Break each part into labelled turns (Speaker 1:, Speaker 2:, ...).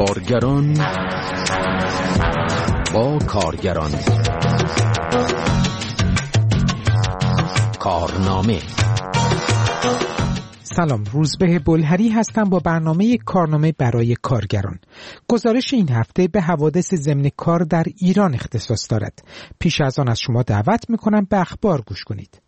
Speaker 1: کارگران با کارگران. کارنامه.
Speaker 2: سلام، روزبه بلهری هستم با برنامه کارنامه برای کارگران. گزارش این هفته به حوادث ضمن کار در ایران اختصاص دارد. پیش از آن از شما دعوت میکنم به اخبار گوش کنید.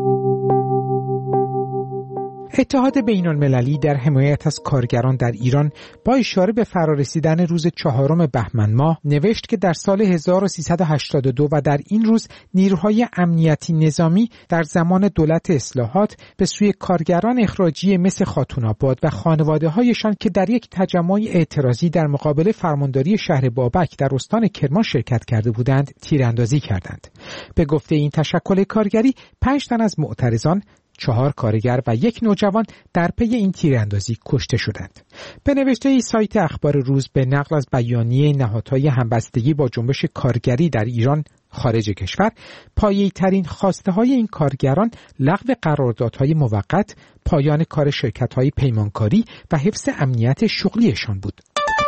Speaker 2: اتحاد بین‌المللی در حمایت از کارگران در ایران با اشاره به فرارسیدن روز 4 بهمن ماه نوشت که در سال 1382 و در این روز نیروهای امنیتی نظامی در زمان دولت اصلاحات به سوی کارگران اخراجی مثل خاتون‌آباد و خانواده‌هایشان که در یک تجمع اعتراضی در مقابل فرمانداری شهر بابک در استان کرمان شرکت کرده بودند تیراندازی کردند. به گفته این تشکل کارگری 5 تن از معترضان، 4 کارگر و 1 نوجوان در پی این تیراندازی کشته شدند. به نوشته سایت اخبار روز به نقل از بیانیه نهادهای همبستگی با جنبش کارگری در ایران خارج کشور، پایه‌ای ترین خواسته های این کارگران لغو قراردادهای موقت، پایان کار شرکت‌های پیمانکاری و حفظ امنیت شغلیشان بود.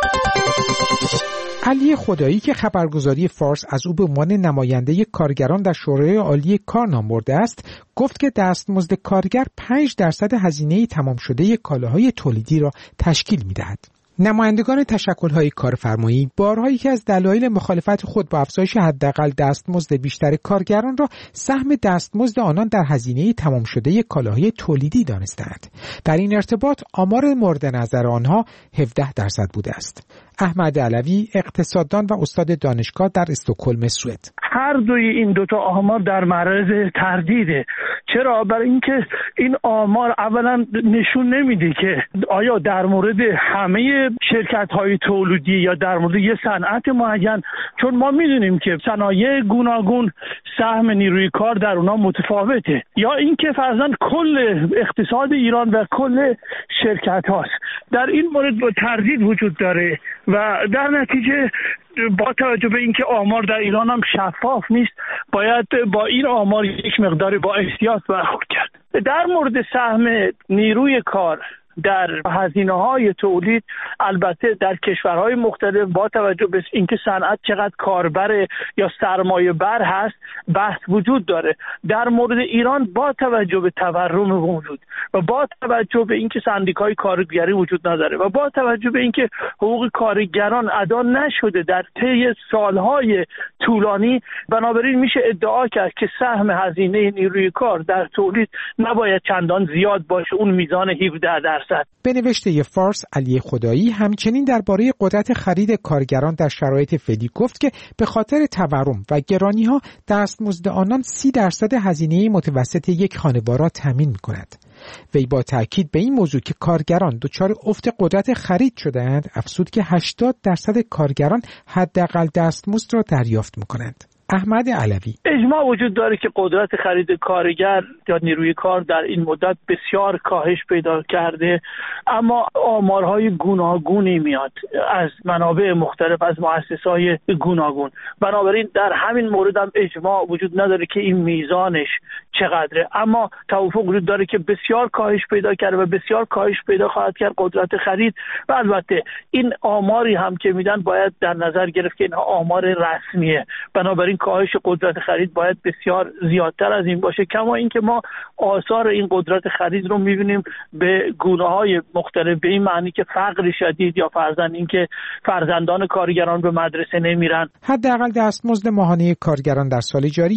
Speaker 2: علی خدایی که خبرگزاری فارس از او به عنوان نماینده کارگران در شورای عالی کار نام برده است، گفت که دستمزد کارگر 5% هزینه تمام شده کالاهای تولیدی را تشکیل می‌دهد. نمایندگان تشکل‌های کارفرمایی بارها یکی از دلایل مخالفت خود با افزایش حداقل دستمزد بیشتر کارگران را سهم دستمزد آنان در هزینه تمام شده کالاهای تولیدی دانستند. در این ارتباط آمار مورد نظر آنها 17% بوده است. احمد علوی، اقتصاددان و استاد دانشگاه در استکهلم، سوئد:
Speaker 3: هر دوی این دوتا آمار در معرض تردیده. چرا؟ برای اینکه این آمار اولا نشون نمیده که آیا در مورد همه شرکت‌های تولیدی یا در مورد یه صنعت معین، چون ما میدونیم که صنایع گوناگون سهم نیروی کار در اونها متفاوته، یا اینکه فرضاً کل اقتصاد ایران و کل شرکت هاست. در این مورد تردید وجود داره و در نتیجه با توجه به اینکه آمار در ایران هم شفاف نیست، باید با این آمار یک مقداری با احتیاط برخورد کرد. در مورد سهم نیروی کار در هزینه‌های تولید، البته در کشورهای مختلف با توجه به اینکه صنعت چقدر کاربر یا سرمایه بر هست بحث وجود داره. در مورد ایران با توجه به تورم موجود و با توجه به اینکه سندیکای کارگری وجود نداره و با توجه به اینکه حقوق کارگران ادا نشده در طی سالهای طولانی، بنابراین میشه ادعا کرد که سهم هزینه نیروی کار در تولید نباید چندان زیاد باشه، اون میزان 17%.
Speaker 2: به نوشته فارس، علی خدایی همچنین درباره قدرت خرید کارگران در شرایط فعلی گفت که به خاطر تورم و گرانی‌ها دستمزد آنان 30% هزینه متوسط یک خانوار را تامین می‌کند. وی با تاکید به این موضوع که کارگران دچار افت قدرت خرید شده‌اند، افزود که 80% کارگران حداقل دستمزد را دریافت می‌کنند. احمد علوی:
Speaker 3: اجماع وجود داره که قدرت خرید کارگر یا نیروی کار در این مدت بسیار کاهش پیدا کرده، اما آمارهای گوناگونی میاد از منابع مختلف، از مؤسسه‌های گوناگون. بنابراین در همین مورد هم اجماع وجود نداره که این میزانش چقدره، اما توافق وجود داره که بسیار کاهش پیدا کرده و بسیار کاهش پیدا خواهد کرد قدرت خرید. و البته این آماری هم که میدن باید در نظر گرفت که اینها آمار رسمیه، بنابراین کاهش قدرت خرید باید بسیار زیادتر از این باشه. کما اینکه ما آثار این قدرت خرید رو می‌بینیم به گونه‌های مختلف، به این معنی که فقر شدید یا فرضاً اینکه فرزندان کارگران به مدرسه نمیرن.
Speaker 2: حداقل دستمزد ماهانه کارگران در سال جاری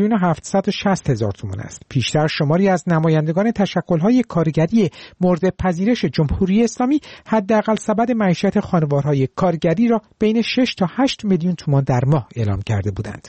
Speaker 2: 1,760,000 تومان است. پیشتر شماری از نمایندگان تشکل‌های کارگری مورد پذیرش جمهوری اسلامی حداقل سبد معیشت خانوارهای کارگری را بین 6 تا 8 میلیون تومان در ماه اعلام کرده بودند.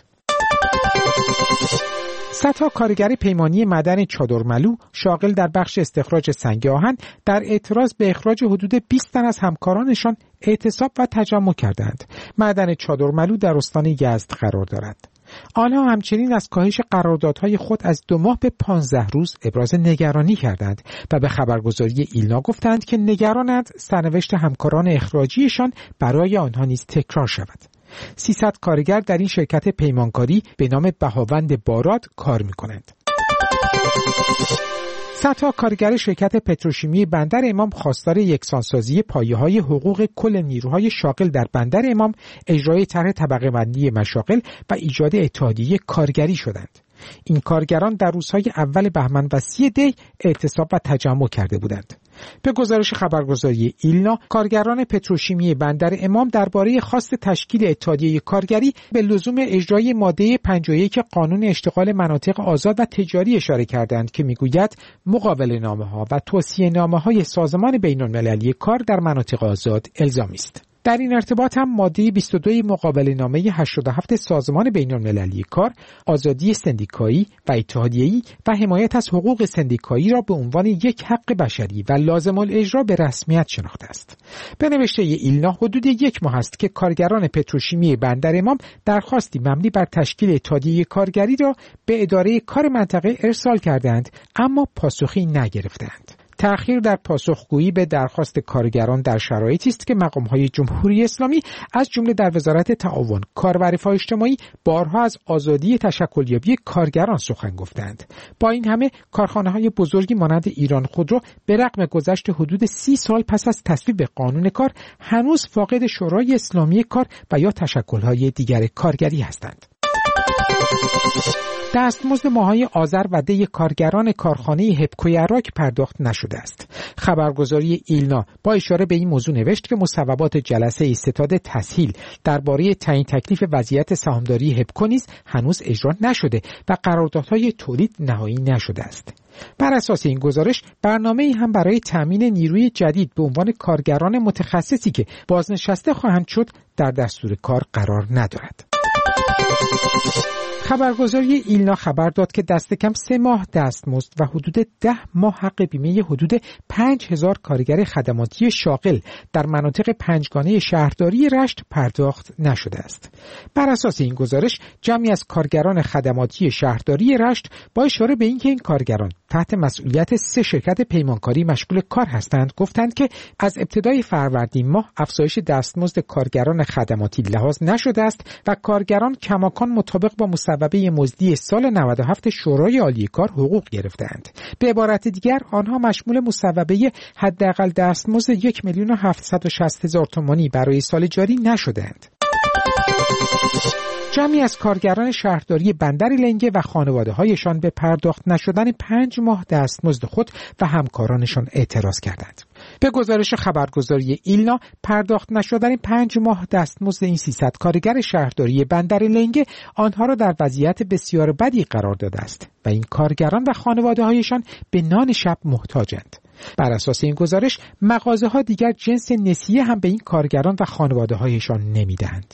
Speaker 2: صدها کارگر پیمانی معدن چادرملو شاغل در بخش استخراج سنگ آهن در اعتراض به اخراج حدود 20 تن از همکارانشان اعتصاب و تجمع کردند. معدن چادرملو در استان یزد قرار دارد. آنها همچنین از کاهش قراردادهای خود از 2 ماه به 15 روز ابراز نگرانی کردند و به خبرگزاری ایلنا گفتند که نگرانند سرنوشت همکاران اخراجیشان برای آنها نیز تکرار شود. 300 کارگر در این شرکت پیمانکاری به نام بهاوند باراد کار می‌کنند. صدها کارگر شرکت پتروشیمی بندر امام خواستار یکسانسازی پایه‌های حقوق کل نیروهای شاغل در بندر امام، اجرای طرح طبقه بندی مشاغل و ایجاد اتحادیه کارگری شدند. این کارگران در روزهای اول بهمن و 30 دی اعتصاب و تجمع کرده بودند. به گزارش خبرگزاری ایلنا، کارگران پتروشیمی بندر امام درباره خواست تشکیل اتحادیه کارگری به لزوم اجرای ماده 51 قانون اشتغال مناطق آزاد و تجاری اشاره کردند که میگوید مقابله‌نامه‌ها و توصیه‌نامه‌های سازمان بین‌المللی کار در مناطق آزاد الزامی است. در این ارتباط هم ماده 22 مقابله‌نامه 87 سازمان بین‌المللی کار، آزادی سندیکایی و اتحادیه‌ای و حمایت از حقوق سندیکایی را به عنوان یک حق بشری و لازم الاجرا به رسمیت شناخته است. به نوشته ایلنا، حدود 1 ماه است که کارگران پتروشیمی بندر امام درخواستی مبنی بر تشکیل اتحادیه کارگری را به اداره کار منطقه ارسال کردند، اما پاسخی نگرفتند. تأخیر در پاسخگویی به درخواست کارگران در شرایطی است که مقام‌های جمهوری اسلامی از جمله در وزارت تعاون، کار و رفاه اجتماعی بارها از آزادی تشکلیابی کارگران سخن گفتند. با این همه کارخانه‌های بزرگی مانند ایران خودرو به رغم گذشت حدود 30 سال پس از تصویب قانون کار هنوز فاقد شورای اسلامی کار و یا تشکل‌های دیگر کارگری هستند. دستمزد ماه‌های آذر و دی کارگران کارخانه هپکوی عراق پرداخت نشده است. خبرگزاری ایلنا با اشاره به این موضوع نوشت که مصوبات جلسه استداد تسهیل درباره تعیین تکلیف وضعیت سهامداری هپکو نیز هنوز اجرا نشده و قراردادهای تولید نهایی نشده است. بر اساس این گزارش، برنامه‌ای هم برای تامین نیروی جدید به عنوان کارگران متخصصی که بازنشسته خواهند شد در دستور کار قرار ندارد. خبرگزاری ایلنا خبر داد که دست کم 3 ماه دستمزد و حدود 10 ماه حق بیمه حدود 5000 کارگر خدماتی شاغل در مناطق پنجگانه شهرداری رشت پرداخت نشده است. بر اساس این گزارش، جمعی از کارگران خدماتی شهرداری رشت با اشاره به اینکه این کارگران تحت مسئولیت 3 شرکت پیمانکاری مشغول کار هستند، گفتند که از ابتدای فروردین ماه افزایش دستمزد کارگران خدماتی لحاظ نشده است و کارگران کماکان مطابق با مصوبه مزدی سال 97 شورای عالی کار حقوق گرفتند. به عبارت دیگر، آنها مشمول مصوبه حداقل دستمزد 1,760,000 تومانی برای سال جاری نشدند. جمعی از کارگران شهرداری بندر لنگه و خانواده‌هایشان به پرداخت نشدن 5 ماه دستمزد خود و همکارانشان اعتراض کردند. به گزارش خبرگزاری ایلنا، پرداخت نشدن 5 ماه دستمزد این 300 کارگر شهرداری بندر لنگه آنها را در وضعیت بسیار بدی قرار داده است و این کارگران و خانواده‌هایشان به نان شب محتاجند. بر اساس این گزارش، مغازه‌ها دیگر جنس نسیه هم به این کارگران و خانواده‌هایشان نمی‌دهند.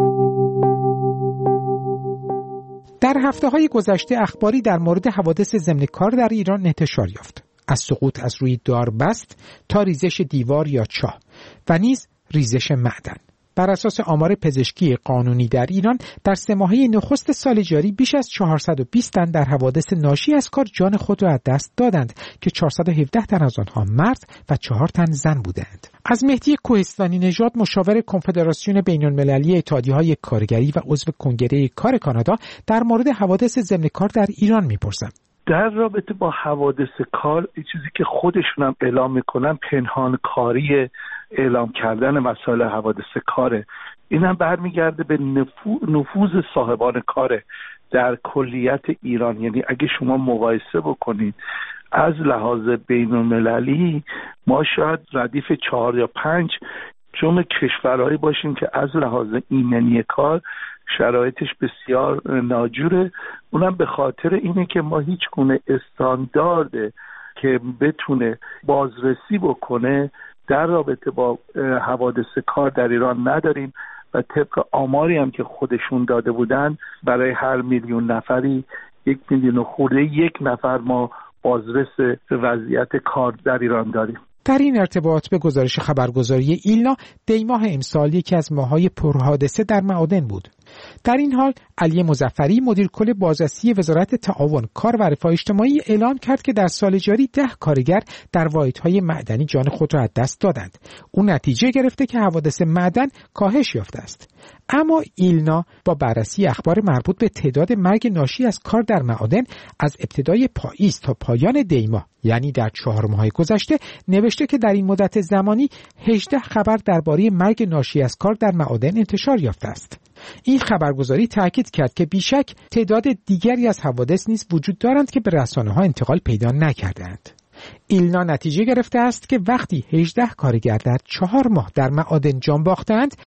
Speaker 2: در هفته‌های گذشته اخباری در مورد حوادث ضمن کار در ایران انتشار یافت. از سقوط از روی داربست تا ریزش دیوار یا چاه و نیز ریزش معدن. بر اساس آمار پزشکی قانونی در ایران، در 3 ماهه نخست سال جاری بیش از 420 تن در حوادث ناشی از کار جان خود را از دست دادند که 417 تن از آنها مرد و 4 تن زن بودند. از مهدی کوهستانی نژاد، مشاور کنفدراسیون بین‌المللی اتحادیه‌های کارگری و عضو کنگره کار کانادا، در مورد حوادث ضمن کار در ایران می‌پرسم.
Speaker 4: در رابطه با حوادث کار، چیزی که خودشون هم اعلام میکنن پنهان کاری اعلام کردن مسائل حوادث کاره. این هم برمیگرده به نفوذ صاحبان کار در کلیت ایران. یعنی اگه شما مقایسه بکنید از لحاظ بین المللی، ما شاید ردیف 4 یا 5 جمع کشورهایی باشیم که از لحاظ ایمنی کار شرایطش بسیار ناجوره. اونم به خاطر اینه که ما هیچ گونه استاندارد که بتونه بازرسی بکنه در رابطه با حوادث کار در ایران نداریم و طبق آماری هم که خودشون داده بودن، برای هر 1,000,000 نفری 1,000,000 خورده 1 نفر ما بازرس وضعیت کار در ایران داریم.
Speaker 2: در این ارتباط به گزارش خبرگزاری ایلنا، دی ماه امسال یکی از ماه‌های پرحادثه در معادن بود. در این حال علی مظفری مدیر کل بازرسی وزارت تعاون، کار و رفاه اجتماعی اعلام کرد که در سال جاری 10 کارگر در واحدهای معدنی جان خود را از دست دادند. او نتیجه گرفته که حوادث معدن کاهش یافته است. اما ایلنا با بررسی اخبار مربوط به تعداد مرگ ناشی از کار در معادن از ابتدای پاییز تا پایان دی‌ماه، یعنی در 4 ماه گذشته، نوشته که در این مدت زمانی 18 خبر درباره مرگ ناشی از کار در معادن انتشار یافته است. این خبرگزاری تاکید کرد که بیشک تعداد دیگری از حوادث نیز وجود دارند که به رسانه‌ها انتقال پیدا نکردند. ایلنا نتیجه گرفته است که وقتی 18 کارگر در 4 ماه در معادن جان باختند،